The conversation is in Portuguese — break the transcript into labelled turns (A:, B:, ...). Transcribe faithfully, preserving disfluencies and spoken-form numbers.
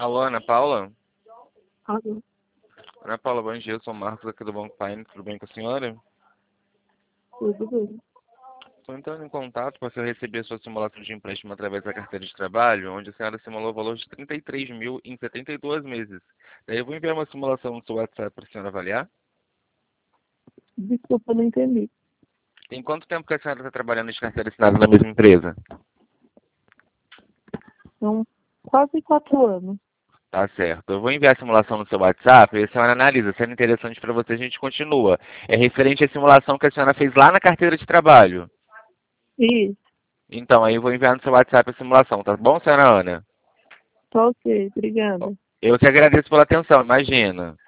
A: Alô, Ana Paula?
B: Alô.
A: Ana Paula, bom dia. Eu sou o Marcos aqui do Banco Paine. Tudo bem com a senhora?
B: Tudo bem.
A: Estou entrando em contato porque eu recebi a sua simulação de empréstimo através da carteira de trabalho, onde a senhora simulou o valor de trinta e três mil em setenta e dois meses. Daí eu vou enviar uma simulação no seu WhatsApp para a senhora avaliar.
B: Desculpa, não entendi.
A: Tem quanto tempo que a senhora está trabalhando de carteira assinada na mesma empresa?
B: São quase quatro anos.
A: Tá certo. Eu vou enviar a simulação no seu WhatsApp e a senhora analisa. Sendo interessante para você, a gente continua. É referente à simulação que a senhora fez lá na carteira de trabalho.
B: Isso.
A: Então, aí eu vou enviar no seu WhatsApp a simulação, tá bom, senhora Ana?
B: Tá ok, obrigada.
A: Eu te agradeço pela atenção, imagina.